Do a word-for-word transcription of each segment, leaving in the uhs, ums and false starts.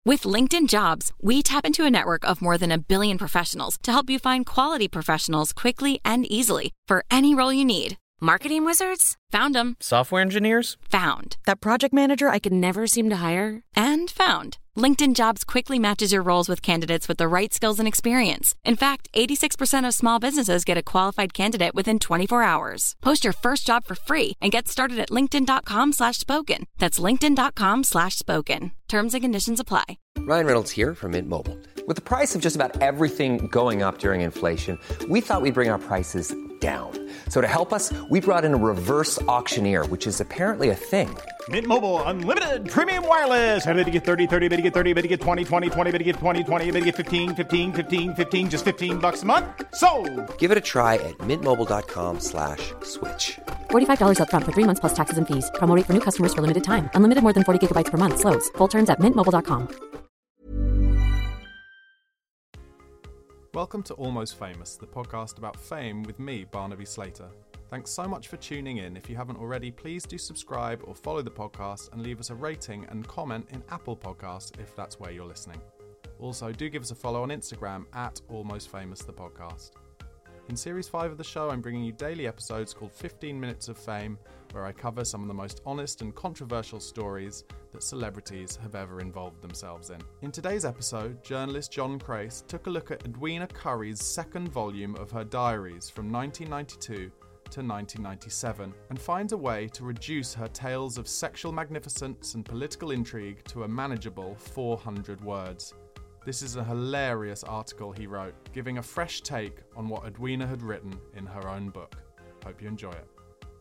With LinkedIn Jobs, we tap into a network of more than a billion professionals to help you find quality professionals quickly and easily for any role you need. Marketing wizards? Found them. Software engineers? Found. That project manager I could never seem to hire? And found. LinkedIn Jobs quickly matches your roles with candidates with the right skills and experience. In fact, eighty-six percent of small businesses get a qualified candidate within twenty-four hours. Post your first job for free and get started at linkedin.com slash spoken. That's linkedin.com slash spoken. Terms and conditions apply. Ryan Reynolds here from Mint Mobile. With the price of just about everything going up during inflation, we thought we'd bring our prices down. So to help us, we brought in a reverse auctioneer, which is apparently a thing. Mint Mobile Unlimited Premium Wireless. How to get thirty, thirty, how to get thirty, how to get twenty, twenty, twenty, how to get twenty, twenty, how to get fifteen, fifteen, fifteen, fifteen, just fifteen bucks a month? Sold! Give it a try at mintmobile.com slash switch. forty-five dollars up front for three months plus taxes and fees. Promo rate for new customers for limited time. Unlimited more than forty gigabytes per month. Slows full terms at mint mobile dot com. Welcome to Almost Famous, the podcast about fame with me, Barnaby Slater. Thanks so much for tuning in. If you haven't already, please do subscribe or follow the podcast and leave us a rating and comment in Apple Podcasts if that's where you're listening. Also, do give us a follow on Instagram at Almost Famous the podcast. In Series five of the show, I'm bringing you daily episodes called fifteen minutes of Fame, where I cover some of the most honest and controversial stories that celebrities have ever involved themselves in. In today's episode, journalist John Crace took a look at Edwina Currie's second volume of her diaries from nineteen ninety-two to nineteen ninety-seven and finds a way to reduce her tales of sexual magnificence and political intrigue to a manageable four hundred words. This is a hilarious article he wrote, giving a fresh take on what Edwina had written in her own book. Hope you enjoy it.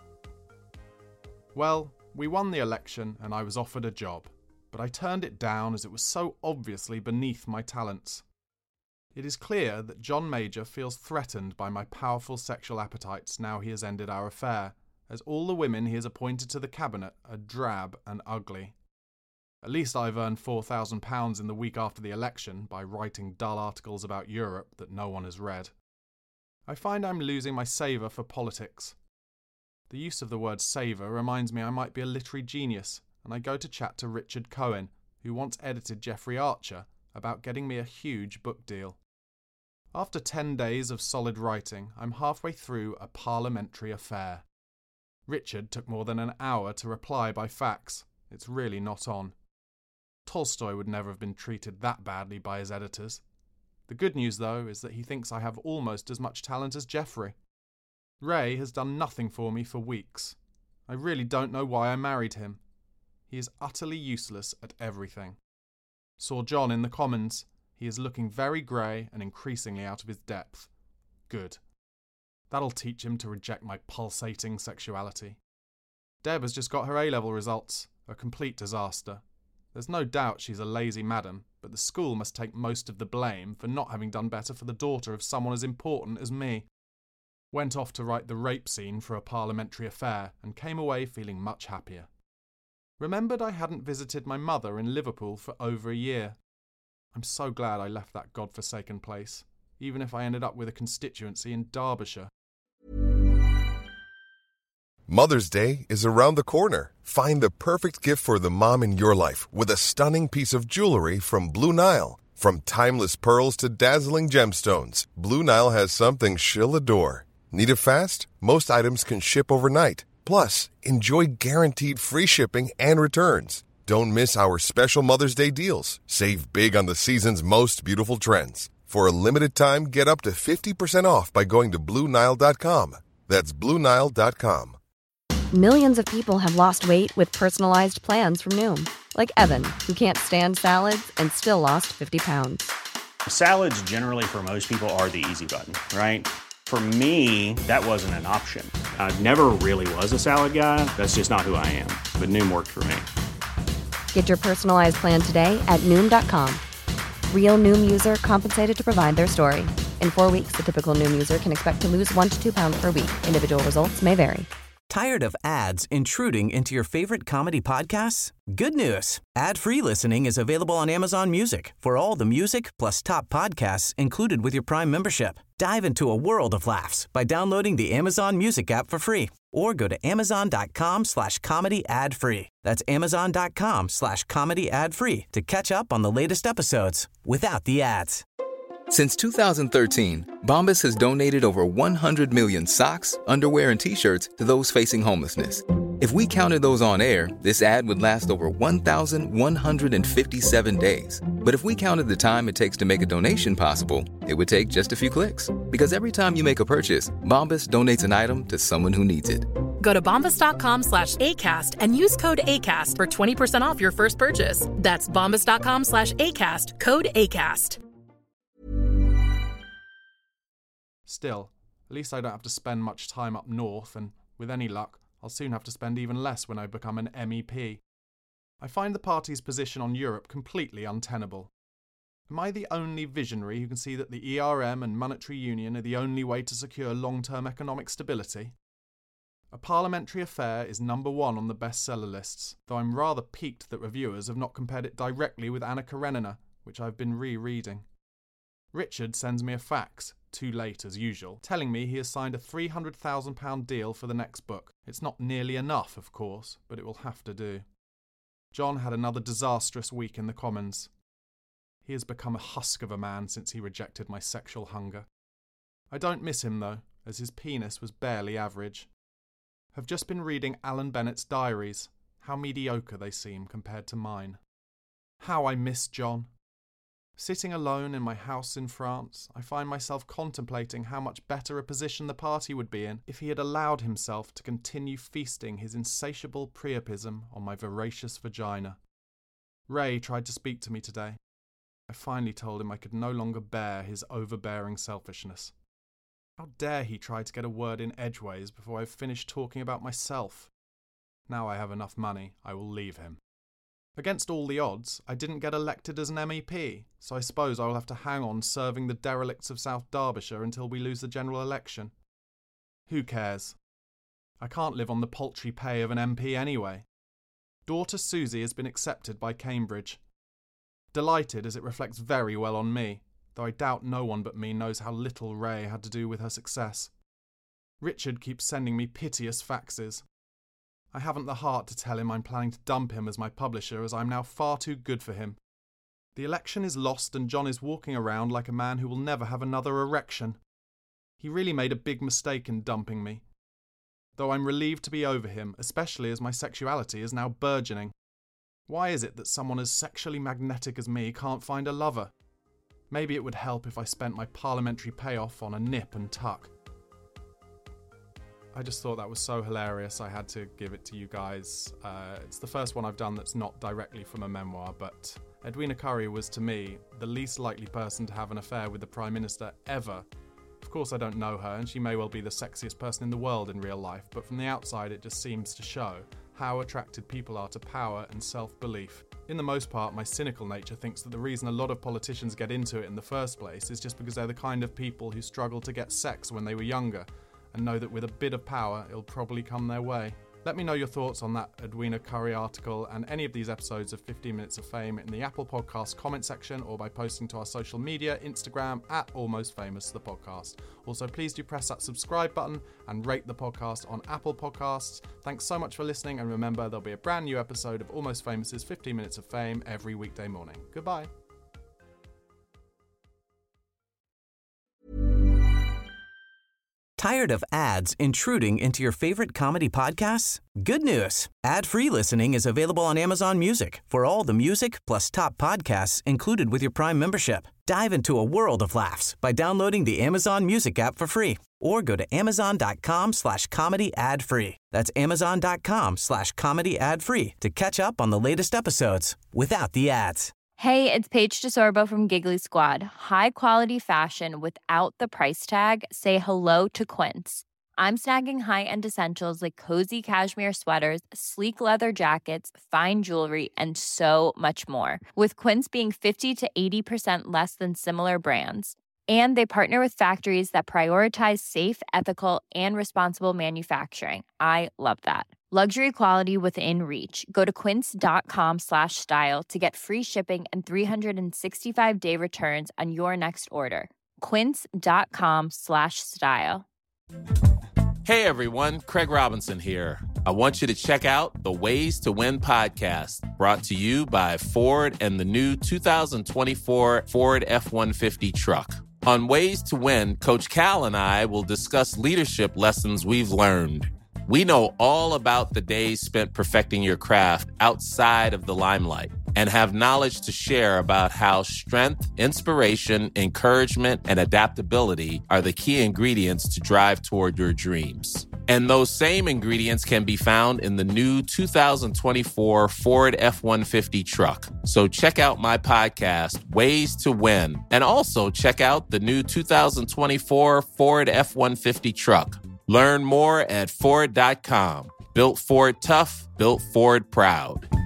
Well, we won the election and I was offered a job, but I turned it down as it was so obviously beneath my talents. It is clear that John Major feels threatened by my powerful sexual appetites now he has ended our affair, as all the women he has appointed to the cabinet are drab and ugly. At least I've earned four thousand pounds in the week after the election by writing dull articles about Europe that no one has read. I find I'm losing my savour for politics. The use of the word savour reminds me I might be a literary genius, and I go to chat to Richard Cohen, who once edited Jeffrey Archer, about getting me a huge book deal. After ten days of solid writing, I'm halfway through A Parliamentary Affair. Richard took more than an hour to reply by fax. It's really not on. Tolstoy would never have been treated that badly by his editors. The good news, though, is that he thinks I have almost as much talent as Geoffrey. Ray has done nothing for me for weeks. I really don't know why I married him. He is utterly useless at everything. Saw John in the Commons. He is looking very grey and increasingly out of his depth. Good. That'll teach him to reject my pulsating sexuality. Deb has just got her A-level results. A complete disaster. There's no doubt she's a lazy madam, but the school must take most of the blame for not having done better for the daughter of someone as important as me. Went off to write the rape scene for A Parliamentary Affair and came away feeling much happier. Remembered I hadn't visited my mother in Liverpool for over a year. I'm so glad I left that godforsaken place, even if I ended up with a constituency in Derbyshire. Mother's Day is around the corner. Find the perfect gift for the mom in your life with a stunning piece of jewelry from Blue Nile. From timeless pearls to dazzling gemstones, Blue Nile has something she'll adore. Need it fast? Most items can ship overnight. Plus, enjoy guaranteed free shipping and returns. Don't miss our special Mother's Day deals. Save big on the season's most beautiful trends. For a limited time, get up to fifty percent off by going to Blue Nile dot com. That's Blue Nile dot com. Millions of people have lost weight with personalized plans from Noom. Like Evan, who can't stand salads and still lost fifty pounds. Salads generally for most people are the easy button, right? For me, that wasn't an option. I never really was a salad guy. That's just not who I am. But Noom worked for me. Get your personalized plan today at Noom dot com. Real Noom user compensated to provide their story. In four weeks, the typical Noom user can expect to lose one to two pounds per week. Individual results may vary. Tired of ads intruding into your favorite comedy podcasts? Good news. Ad-free listening is available on Amazon Music for all the music plus top podcasts included with your Prime membership. Dive into a world of laughs by downloading the Amazon Music app for free or go to amazon.com slash comedy ad free. That's amazon.com slash comedy ad free to catch up on the latest episodes without the ads. Since two thousand thirteen, Bombas has donated over one hundred million socks, underwear, and T-shirts to those facing homelessness. If we counted those on air, this ad would last over one thousand one hundred fifty-seven days. But if we counted the time it takes to make a donation possible, it would take just a few clicks. Because every time you make a purchase, Bombas donates an item to someone who needs it. Go to bombas.com slash ACAST and use code ACAST for twenty percent off your first purchase. That's bombas.com slash ACAST, code ACAST. Still, at least I don't have to spend much time up north, and with any luck, I'll soon have to spend even less when I become an M E P. I find the party's position on Europe completely untenable. Am I the only visionary who can see that the E R M and monetary union are the only way to secure long-term economic stability? A Parliamentary Affair is number one on the bestseller lists, though I'm rather piqued that reviewers have not compared it directly with Anna Karenina, which I've been re-reading. Richard sends me a fax, too late as usual, telling me he has signed a three hundred thousand pounds deal for the next book. It's not nearly enough, of course, but it will have to do. John had another disastrous week in the Commons. He has become a husk of a man since he rejected my sexual hunger. I don't miss him, though, as his penis was barely average. Have just been reading Alan Bennett's diaries. How mediocre they seem compared to mine. How I miss John. Sitting alone in my house in France, I find myself contemplating how much better a position the party would be in if he had allowed himself to continue feasting his insatiable priapism on my voracious vagina. Ray tried to speak to me today. I finally told him I could no longer bear his overbearing selfishness. How dare he try to get a word in edgeways before I've finished talking about myself? Now I have enough money, I will leave him. Against all the odds, I didn't get elected as an M E P, so I suppose I will have to hang on serving the derelicts of South Derbyshire until we lose the general election. Who cares? I can't live on the paltry pay of an M P anyway. Daughter Susie has been accepted by Cambridge. Delighted, as it reflects very well on me, though I doubt no one but me knows how little Ray had to do with her success. Richard keeps sending me piteous faxes. I haven't the heart to tell him I'm planning to dump him as my publisher, as I'm now far too good for him. The election is lost and John is walking around like a man who will never have another erection. He really made a big mistake in dumping me. Though I'm relieved to be over him, especially as my sexuality is now burgeoning. Why is it that someone as sexually magnetic as me can't find a lover? Maybe it would help if I spent my parliamentary payoff on a nip and tuck. I just thought that was so hilarious I had to give it to you guys. Uh, it's the first one I've done that's not directly from a memoir, but Edwina Currie was, to me, the least likely person to have an affair with the Prime Minister ever. Of course I don't know her, and she may well be the sexiest person in the world in real life, but from the outside it just seems to show how attracted people are to power and self-belief. In the most part, my cynical nature thinks that the reason a lot of politicians get into it in the first place is just because they're the kind of people who struggled to get sex when they were younger, and know that with a bit of power, it'll probably come their way. Let me know your thoughts on that Edwina Currie article and any of these episodes of fifteen minutes of Fame in the Apple Podcast comment section or by posting to our social media, Instagram, at Almost Famous the podcast. Also, please do press that subscribe button and rate the podcast on Apple Podcasts. Thanks so much for listening, and remember, there'll be a brand new episode of Almost Famous's fifteen minutes of Fame every weekday morning. Goodbye. Tired of ads intruding into your favorite comedy podcasts? Good news. Ad-free listening is available on Amazon Music for all the music plus top podcasts included with your Prime membership. Dive into a world of laughs by downloading the Amazon Music app for free or go to amazon.com slash comedy ad free. That's amazon.com slash comedy ad free to catch up on the latest episodes without the ads. Hey, it's Paige DeSorbo from Giggly Squad. High quality fashion without the price tag. Say hello to Quince. I'm snagging high-end essentials like cozy cashmere sweaters, sleek leather jackets, fine jewelry, and so much more. With Quince being fifty to eighty percent less than similar brands. And they partner with factories that prioritize safe, ethical, and responsible manufacturing. I love that. Luxury quality within reach. Go to quince.com slash style to get free shipping and three sixty-five day returns on your next order. Quince.com slash style. Hey everyone, Craig Robinson here. I want you to check out the Ways to Win podcast, brought to you by Ford and the new two thousand twenty-four Ford F one fifty truck. On Ways to Win, Coach Cal and I will discuss leadership lessons we've learned. We know all about the days spent perfecting your craft outside of the limelight and have knowledge to share about how strength, inspiration, encouragement, and adaptability are the key ingredients to drive toward your dreams. And those same ingredients can be found in the new two thousand twenty-four Ford F one fifty truck. So check out my podcast, Ways to Win, and also check out the new two thousand twenty-four Ford F one fifty truck. Learn more at Ford dot com. Built Ford tough, built Ford proud.